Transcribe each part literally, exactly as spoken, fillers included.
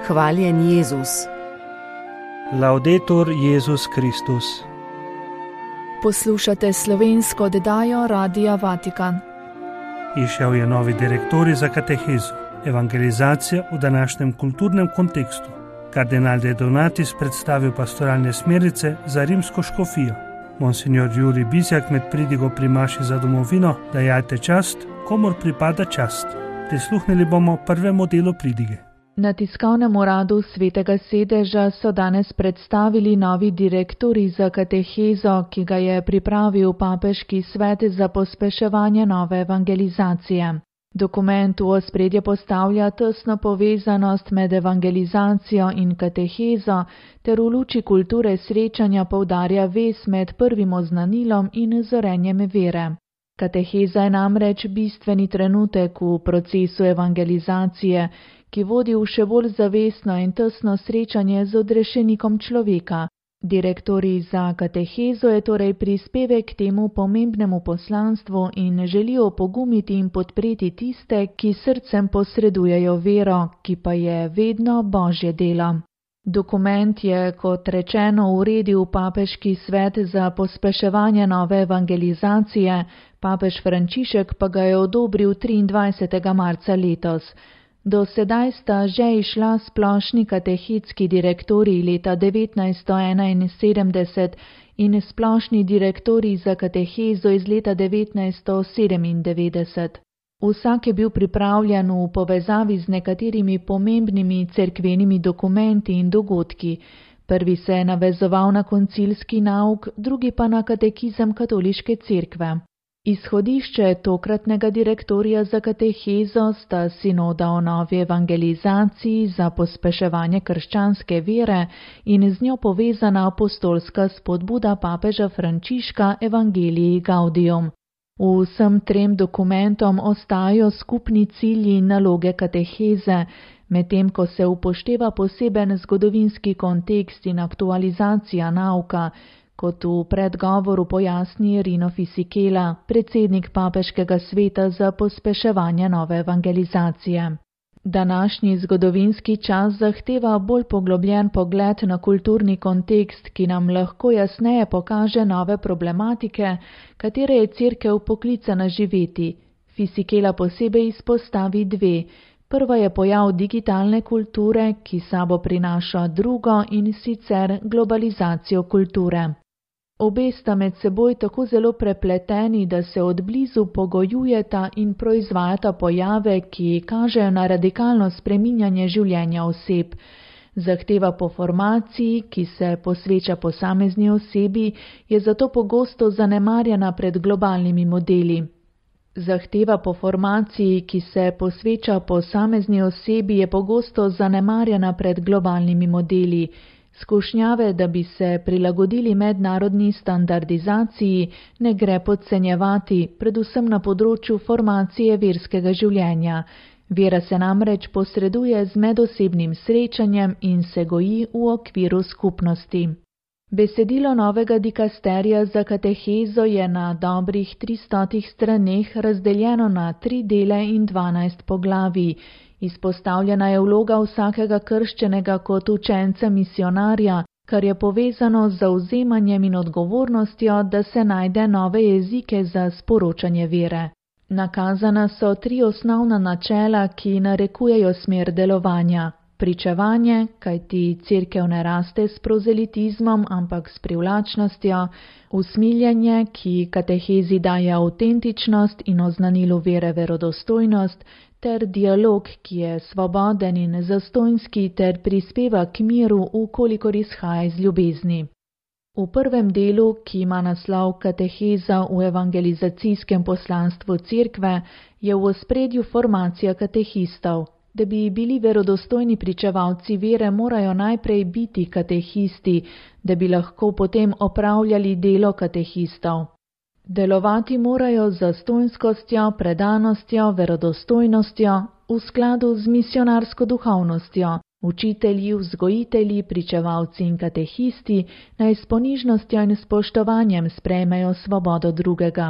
Hvaljen Jezus. Laudetur Jezus Kristus. Poslušate slovensko oddajo Radia Vatikan. Išel je novi direktor za katehezo. Evangelizacija v današnjem kulturnem kontekstu. Kardinal De Donatis predstavil pastoralne smernice za rimsko škofijo. Monsignor Jurij Bizjak med pridigo pri maši za domovino dajajte čast, komur pripada čast. Prisluhnili bomo prvemu delu pridige. Na tiskovnem uradu Svetega sedeža so danes predstavili novi direktori za katehezo, ki ga je pripravil Papeški svet za pospeševanje nove evangelizacije. Dokument v ospredje postavlja tesno povezanost med evangelizacijo in katehezo ter v luči kulture srečanja poudarja vez med prvim oznanilom in zorenjem vere. Kateheza je namreč bistveni trenutek v procesu evangelizacije, ki vodi v še bolj zavestno in tesno srečanje z odrešenikom človeka. Direktori za katehezo je torej prispevek k temu pomembnemu poslanstvu in želijo opogumiti in podpreti tiste, ki srcem posredujejo vero, ki pa je vedno Božje delo. Dokument je, kot rečeno, uredil Papeški svet za pospeševanje nove evangelizacije, papež Frančišek pa ga je odobril triindvajsetega marca letos. Do sedaj sta že išla splošni katehetski direktorji leta devetnajststo enainsedemdeset in splošni direktorji za katehezo iz leta devetnajststo sedemindevetdeset. Vsak je bil pripravljen v povezavi z nekaterimi pomembnimi cerkvenimi dokumenti in dogodki. Prvi se je navezoval na koncilski nauk, drugi pa na katekizem katoliške cerkve. Izhodišče tokratnega direktorja za katehezo sta sinoda o novi evangelizaciji za pospeševanje krščanske vere in z njo povezana apostolska spodbuda papeža Frančiška Evangelii Gaudium. Vsem trem dokumentom ostajajo skupni cilji in naloge kateheze, medtem ko se upošteva poseben zgodovinski kontekst in aktualizacija nauka, kot v predgovoru pojasni Rino Fisichella, predsednik Papeškega sveta za pospeševanje nove evangelizacije. Današnji zgodovinski čas zahteva bolj poglobljen pogled na kulturni kontekst, ki nam lahko jasneje pokaže nove problematike, katere je cerkev poklicana živeti. Fisichella posebej izpostavi dve. Prva je pojav digitalne kulture, ki sabo prinaša drugo in sicer globalizacijo kulture. Obe sta med seboj tako zelo prepleteni, da se odblizu pogojujeta in proizvajata pojave, ki kažejo na radikalno spreminjanje življenja oseb. Zahteva po formaciji, ki se posveča posamezni osebi, je zato pogosto zanemarjena pred globalnimi modeli. Zahteva po formaciji, ki se posveča posamezni osebi, je pogosto zanemarjena pred globalnimi modeli. Skušnjave, da bi se prilagodili mednarodni standardizaciji, ne gre podcenjevati, predvsem na področju formacije verskega življenja. Vera se namreč posreduje z medosebnim srečanjem in se goji v okviru skupnosti. Besedilo novega dikasterija za katehezo je na dobrih tristotih straneh razdeljeno na tri dele in dvanajst poglavij. Izpostavljena je vloga vsakega krščenega kot učenca misionarja, kar je povezano z zavzemanjem in odgovornostjo, da se najde nove jezike za sporočanje vere. Nakazana so tri osnovna načela, ki narekujejo smer delovanja. Pričevanje, kajti cerkev ne raste s prozelitizmom, ampak s privlačnostjo, usmiljenje, ki katehezi daje avtentičnost in oznanilu vere verodostojnost, ter dialog, ki je svoboden in zastonjski ter prispeva k miru, ukolikor izhaja iz ljubezni. V prvem delu, ki ima naslov Kateheza v evangelizacijskem poslanstvu cerkve, je v ospredju formacija katehistov. Da bi bili verodostojni pričevalci vere, morajo najprej biti katehisti, da bi lahko potem opravljali delo katehistov. Delovati morajo z zastonjskostjo, predanostjo, verodostojnostjo, v skladu z misionarsko duhovnostjo. Učitelji, vzgojitelji, pričevalci in katehisti naj s ponižnostjo in spoštovanjem sprejmejo svobodo drugega.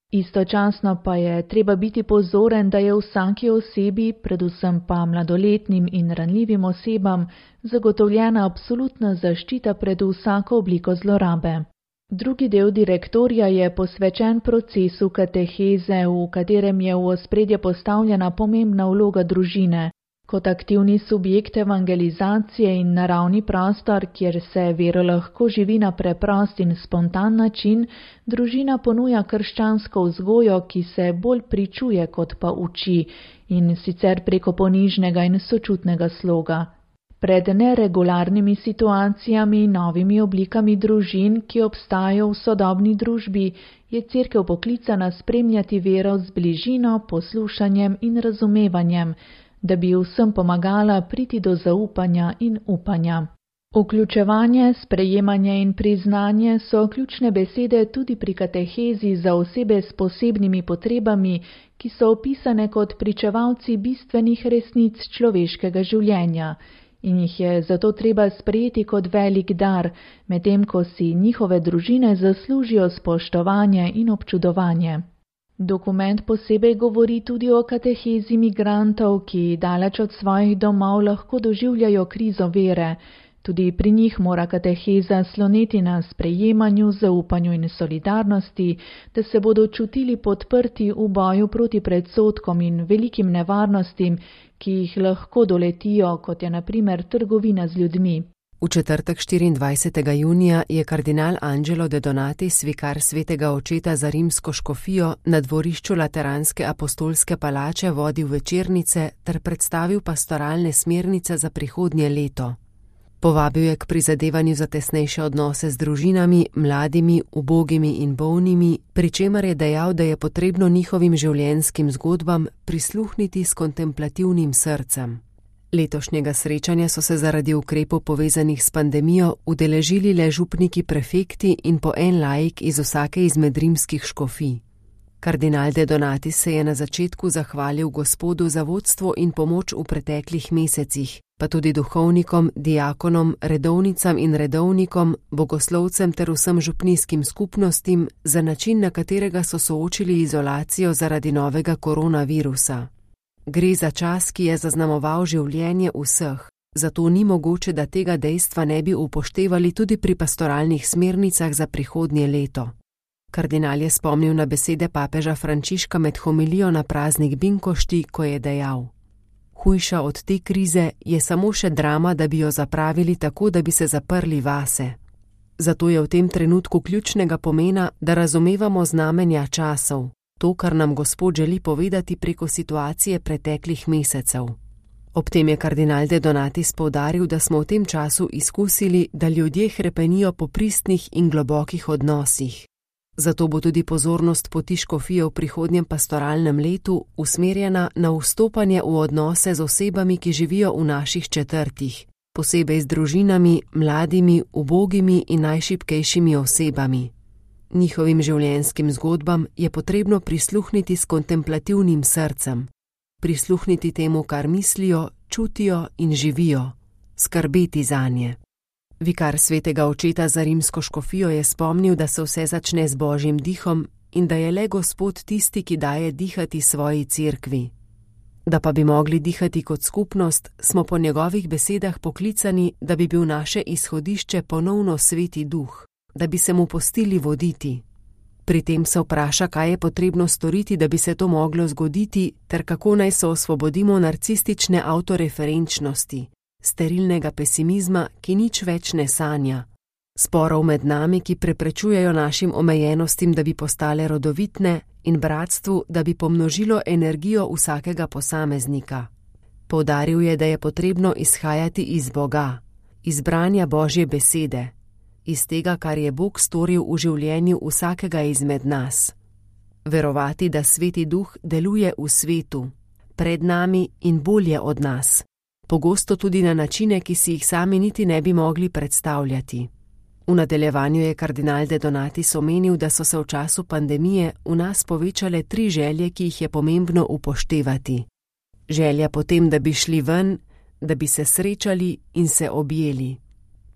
Istočasno pa je treba biti pozoren, da je vsaki osebi, predvsem pa mladoletnim in ranljivim osebam, zagotovljena absolutna zaščita pred vsako obliko zlorabe. Drugi del direktorija je posvečen procesu kateheze, v katerem je v ospredje postavljena pomembna vloga družine. Kot aktivni subjekt evangelizacije in naravni prostor, kjer se vero lahko živi na preprost in spontan način, družina ponuja krščansko vzgojo, ki se bolj pričuje kot pa uči, in sicer preko ponižnega in sočutnega sloga. Pred neregularnimi situacijami in novimi oblikami družin, ki obstajajo v sodobni družbi, je Cerkev poklicana spremljati vero z bližino, poslušanjem in razumevanjem, da bi vsem pomagala priti do zaupanja in upanja. Vključevanje, sprejemanje in priznanje so ključne besede tudi pri katehezi za osebe s posebnimi potrebami, ki so opisane kot pričevalci bistvenih resnic človeškega življenja, in jih je zato treba sprejeti kot velik dar, medtem ko si njihove družine zaslužijo spoštovanje in občudovanje. Dokument posebej govori tudi o katehezi migrantov, ki daleč od svojih domov lahko doživljajo krizo vere. Tudi pri njih mora kateheza sloneti na sprejemanju, zaupanju in solidarnosti, da se bodo čutili podprti v boju proti predsodkom in velikim nevarnostim, ki jih lahko doletijo, kot je na primer trgovina z ljudmi. V četrtek štiriindvajsetega junija je kardinal Angelo de Donatis, vikar svetega očeta za rimsko škofijo, na dvorišču Lateranske apostolske palače vodil večernice ter predstavil pastoralne smernice za prihodnje leto. Povabil je k prizadevanju za tesnejše odnose z družinami, mladimi, ubogimi in bolnimi, pri čemer je dejal, da je potrebno njihovim življenjskim zgodbam prisluhniti s kontemplativnim srcem. Letošnjega srečanja so se zaradi ukrepov povezanih s pandemijo udeležili le župniki, prefekti in po en laik iz vsake izmed rimskih škofij. Kardinal de Donatis se je na začetku zahvalil Gospodu za vodstvo in pomoč v preteklih mesecih, pa tudi duhovnikom, diakonom, redovnicam in redovnikom, bogoslovcem ter vsem župnijskim skupnostim za način, na katerega so soočili izolacijo zaradi novega koronavirusa. Gre za čas, ki je zaznamoval življenje vseh, zato ni mogoče, da tega dejstva ne bi upoštevali tudi pri pastoralnih smernicah za prihodnje leto. Kardinal je spomnil na besede papeža Frančiška med homilijo na praznik Binkošti, ko je dejal: Hujša od te krize je samo še drama, da bi jo zapravili tako, da bi se zaprli vase. Zato je v tem trenutku ključnega pomena, da razumevamo znamenja časov, to, kar nam Gospod želi povedati preko situacije preteklih mesecev. Ob tem je kardinal de Donatis poudaril, da smo v tem času izkusili, da ljudje hrepenijo po pristnih in globokih odnosih. Zato bo tudi pozornost poti škofije v prihodnjem pastoralnem letu usmerjena na vstopanje v odnose z osebami, ki živijo v naših četrtih, posebej z družinami, mladimi, ubogimi in najšibkejšimi osebami. Njihovim življenjskim zgodbam je potrebno prisluhniti s kontemplativnim srcem, prisluhniti temu, kar mislijo, čutijo in živijo, skrbeti zanje. Vikar svetega očeta za rimsko škofijo je spomnil, da se vse začne z Božjim dihom in da je le Gospod tisti, ki daje dihati svoji cerkvi. Da pa bi mogli dihati kot skupnost, smo po njegovih besedah poklicani, da bi bil naše izhodišče ponovno Sveti Duh, da bi se mu pustili voditi. Pri tem se vpraša, kaj je potrebno storiti, da bi se to moglo zgoditi, ter kako naj se osvobodimo narcistične avtoreferenčnosti, sterilnega pesimizma, ki nič več ne sanja, sporov med nami, ki preprečujejo našim omejenostim, da bi postale rodovitne, in bratstvu, da bi pomnožilo energijo vsakega posameznika. Poudaril je, da je potrebno izhajati iz Boga, iz branja Božje besede, iz tega, kar je Bog storil v življenju vsakega izmed nas. Verovati, da Sveti Duh deluje v svetu, pred nami in bolje od nas, pogosto tudi na načine, ki si jih sami niti ne bi mogli predstavljati. V nadaljevanju je kardinal de Donatis omenil, da so se v času pandemije v nas povečale tri želje, ki jih je pomembno upoštevati. Želja potem, da bi šli ven, da bi se srečali in se objeli.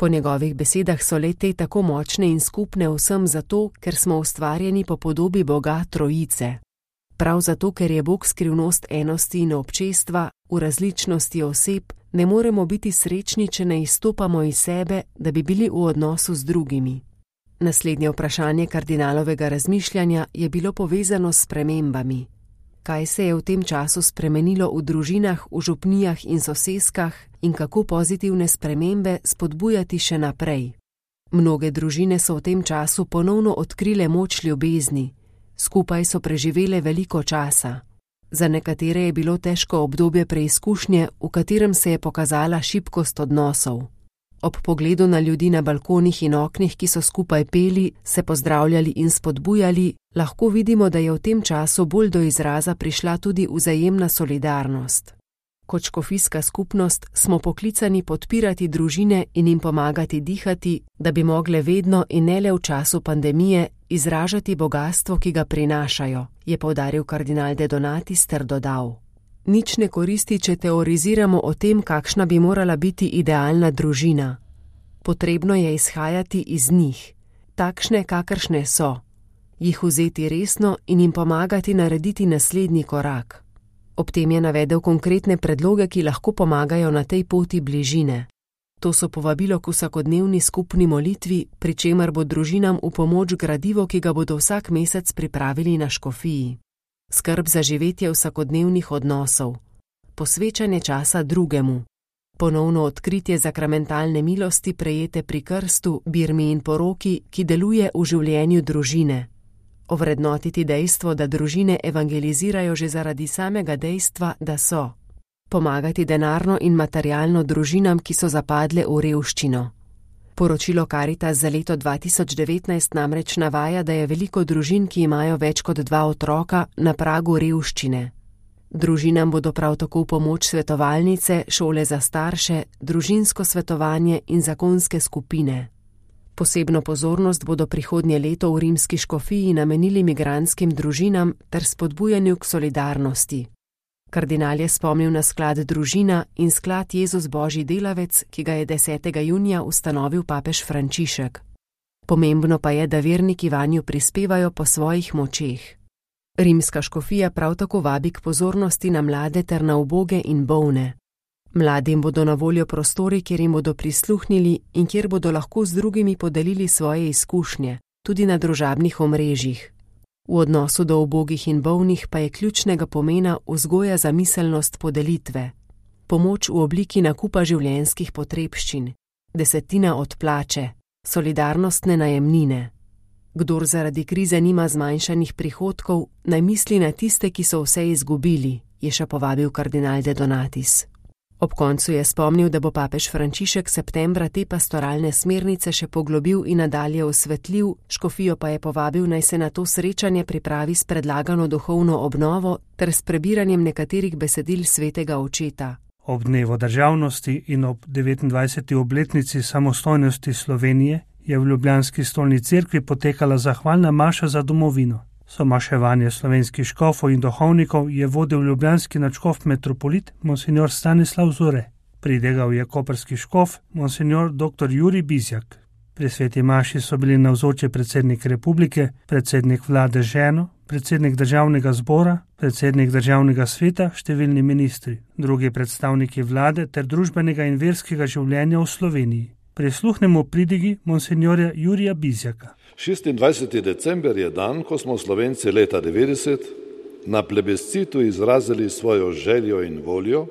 Po njegovih besedah so le te tako močne in skupne vsem zato, ker smo ustvarjeni po podobi Boga Trojice. Prav zato, ker je Bog skrivnost enosti in občestva, v različnosti oseb, ne moremo biti srečni, če ne izstopamo iz sebe, da bi bili v odnosu z drugimi. Naslednje vprašanje kardinalovega razmišljanja je bilo povezano s spremembami. Kaj se je v tem času spremenilo v družinah, v župnijah in soseskah in kako pozitivne spremembe spodbujati še naprej? Mnoge družine so v tem času ponovno odkrile moč ljubezni. Skupaj so preživele veliko časa. Za nekatere je bilo težko obdobje preizkušnje, v katerem se je pokazala šibkost odnosov. Ob pogledu na ljudi na balkonih in oknih, ki so skupaj peli, se pozdravljali in spodbujali, lahko vidimo, da je v tem času bolj do izraza prišla tudi vzajemna solidarnost. Kot škofijska skupnost smo poklicani podpirati družine in jim pomagati dihati, da bi mogle vedno in ne le v času pandemije izražati bogastvo, ki ga prinašajo, je poudaril kardinal De Donatis ter dodal: Nič ne koristi, če teoriziramo o tem, kakšna bi morala biti idealna družina. Potrebno je izhajati iz njih, takšne, kakršne so, jih vzeti resno in jim pomagati narediti naslednji korak. Ob tem je navedel konkretne predloge, ki lahko pomagajo na tej poti bližine. To so povabilo k vsakodnevni skupni molitvi, pri čemer bo družinam v pomoč gradivo, ki ga bodo vsak mesec pripravili na škofiji. Skrb za živetje vsakodnevnih odnosov, posvečanje časa drugemu, ponovno odkritje sakramentalne milosti prejete pri krstu, birmi in poroki, ki deluje v življenju družine. Ovrednotiti dejstvo, da družine evangelizirajo že zaradi samega dejstva, da so. Pomagati denarno in materialno družinam, ki so zapadle v revščino. Poročilo Caritas za leto dva tisoč devetnajst namreč navaja, da je veliko družin, ki imajo več kot dva otroka, na pragu revščine. Družinam bodo prav tako v pomoč svetovalnice, šole za starše, družinsko svetovanje in zakonske skupine. Posebno pozornost bodo prihodnje leto v rimski škofiji namenili migrantskim družinam ter spodbujanju k solidarnosti. Kardinal je spomnil na sklad Družina in sklad Jezus Božji delavec, ki ga je desetega junija ustanovil papež Frančišek. Pomembno pa je, da verniki vanju prispevajo po svojih močeh. Rimska škofija prav tako vabi k pozornosti na mlade ter na uboge in bolne. Mladim bodo na voljo prostori, kjer jim bodo prisluhnili in kjer bodo lahko z drugimi podelili svoje izkušnje, tudi na družabnih omrežjih. V odnosu do ubogih in bolnih pa je ključnega pomena vzgoja za miselnost podelitve, pomoč v obliki nakupa življenjskih potrebščin, desetina od plače, solidarnostne najemnine. Kdor zaradi krize nima zmanjšanih prihodkov, naj misli na tiste, ki so vse izgubili, je še povabil kardinal De Donatis. Ob koncu je spomnil, da bo papež Frančišek septembra te pastoralne smernice še poglobil in nadalje osvetlil, škofijo pa je povabil, naj se na to srečanje pripravi s predlagano duhovno obnovo ter s prebiranjem nekaterih besedil svetega očeta. Ob dnevu državnosti in ob devetindvajseti obletnici samostojnosti Slovenije je v ljubljanski stolni cerkvi potekala zahvalna maša za domovino. Somaševanje slovenskih škofov in duhovnikov je vodil ljubljanski nadškof metropolit monsignor Stanislav Zore. Pridegal je koprski škof monsignor doktor Jurij Bizjak. Pri sveti maši so bili navzoči predsednik republike, predsednik vlade z ženo, predsednik državnega zbora, predsednik državnega sveta, številni ministri, drugi predstavniki vlade ter družbenega in verskega življenja v Sloveniji. Prisluhnemo pridigi monsignorja Jurija Bizjaka. šestindvajseti december je dan, ko smo Slovenci leta devetdeset na plebiscitu izrazili svojo željo in voljo,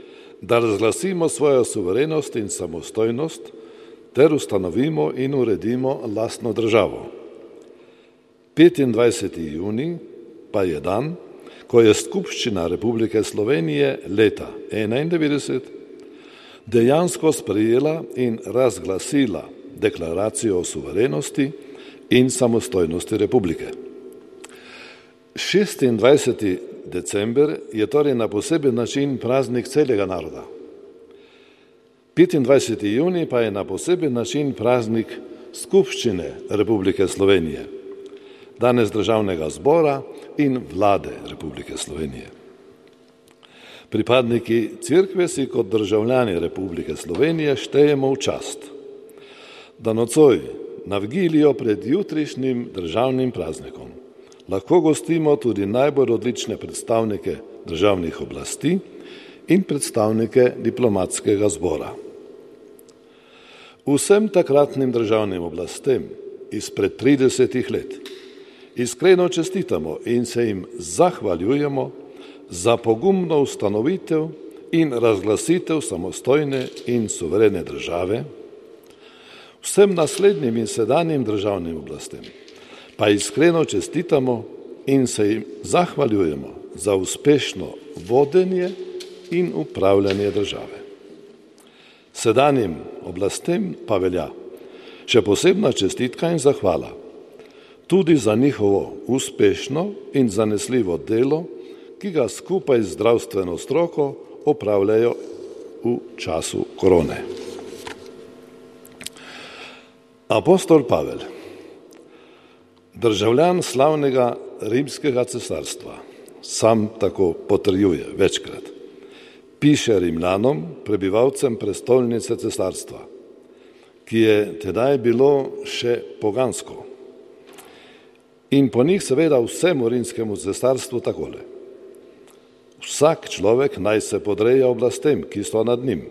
da razglasimo svojo suverenost in samostojnost ter ustanovimo in uredimo lastno državo. petindvajseti junij pa je dan, ko je Skupščina Republike Slovenije leta enaindevetdeset dejansko sprejela in razglasila deklaracijo o suverenosti in samostojnosti republike. šestindvajseti december je torej na poseben način praznik celega naroda. petindvajseti junij pa je na poseben način praznik Skupščine Republike Slovenije, danes državnega zbora in vlade Republike Slovenije. Pripadniki cerkve si kot državljani Republike Slovenije štejemo v čast, da nocoj na vigilijo pred jutrišnjim državnim praznikom lahko gostimo tudi najbolj odlične predstavnike državnih oblasti in predstavnike diplomatskega zbora. Vsem takratnim državnim oblastem izpred tridesetih let iskreno čestitamo in se jim zahvaljujemo za pogumno ustanovitev in razglasitev samostojne in suverene države. Vsem naslednjim in sedanjim državnim oblastem pa iskreno čestitamo in se jim zahvaljujemo za uspešno vodenje in upravljanje države. Sedanjim oblastem pa velja še posebna čestitka in zahvala tudi za njihovo uspešno in zanesljivo delo, ki ga skupaj z zdravstveno stroko opravljajo v času korone. Apostol Pavel, državljan slavnega rimskega cesarstva, sam tako potrjuje večkrat, piše Rimljanom, prebivalcem prestolnice cesarstva, ki je tedaj bilo še pogansko. In po njih seveda vsemu rimskemu cesarstvu takole. Vsak človek naj se podreja oblastem, ki so nad njim.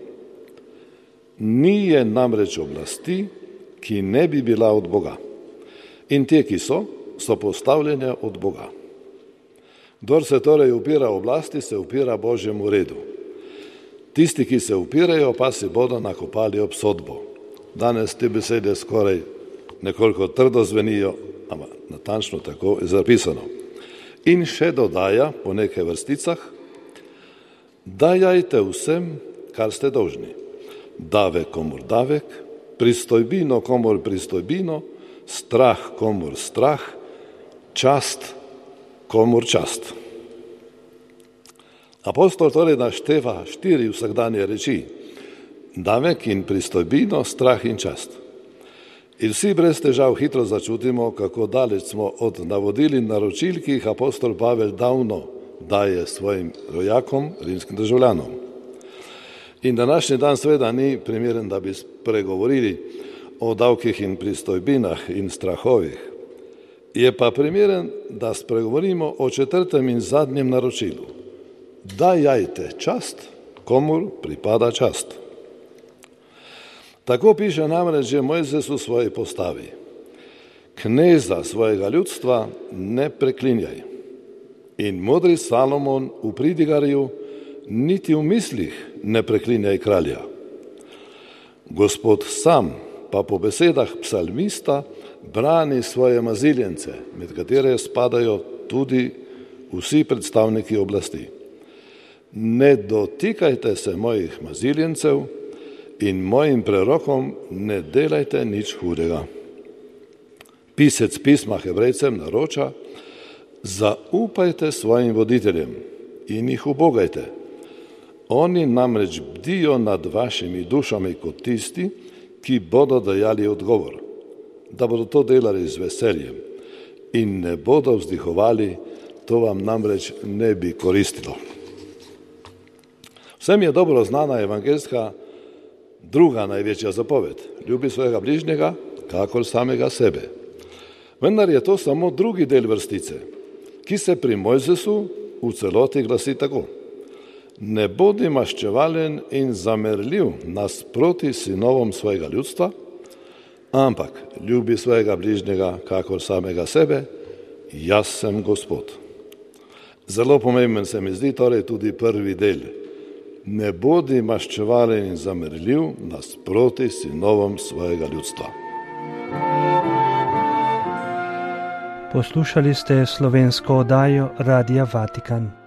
Ni je namreč oblasti, ki ne bi bila od Boga. In te, ki so, so postavljene od Boga. Kdor se torej upira oblasti, se upira Božjemu redu. Tisti, ki se upirajo, pa si bodo nakopali obsodbo. Danes te besede skoraj nekoliko trdo zvenijo, ampak natančno tako je zapisano. In še dodaja po nekaj vrsticah, dajajte vsem, kar ste dolžni. Davek komur davek, pristojbino komur pristojbino, strah komur strah, čast komur čast. Apostol torej našteva štiri vsakdanje reči, davek in pristojbino, strah in čast. In vsi brez težav hitro začutimo, kako daleč smo od navodil in naročil, ki jih apostol Pavel davno daje svojim rojakom, rimskim državljanom. In današnji dan seveda ni primeren, da bi spregovorili o davkih in pristojbinah in strahovih. Je pa primeren, da spregovorimo o četrtem in zadnjem naročilu. Dajajte čast, komur pripada čast. Tako piše namreč že Mojzes v svoji postavi. Kneza svojega ljudstva ne preklinjaj. In modri Salomon v pridigarju niti v mislih ne preklinjaj kralja. Gospod sam pa po besedah psalmista brani svoje maziljence, med katere spadajo tudi vsi predstavniki oblasti. Ne dotikajte se mojih maziljencev in mojim prerokom ne delajte nič hudega. Pisec pisma Hebrejcem naroča, zaupajte svojim voditeljem in jih ubogajte. Oni namreč bdijo nad vašimi dušami kot tisti, ki bodo dajali odgovor, da bodo to delali z veseljem in ne bodo vzdihovali, to vam namreč ne bi koristilo. Vsem je dobro znana evangeljska druga največja zapoved, ljubi svojega bližnjega, kakor samega sebe. Vendar je to samo drugi del vrstice, ki se pri Mojzesu v celoti glasi tako. Ne bodi maščevalen in zamerljiv nasproti sinovom svojega ljudstva, ampak ljubi svojega bližnjega, kakor samega sebe, jaz sem Gospod. Zelo pomemben se mi zdi torej tudi prvi del. Ne bodi maščevalen in zamerljiv nasproti sinovom svojega ljudstva. Poslušali ste slovensko oddajo Radia Vatikan.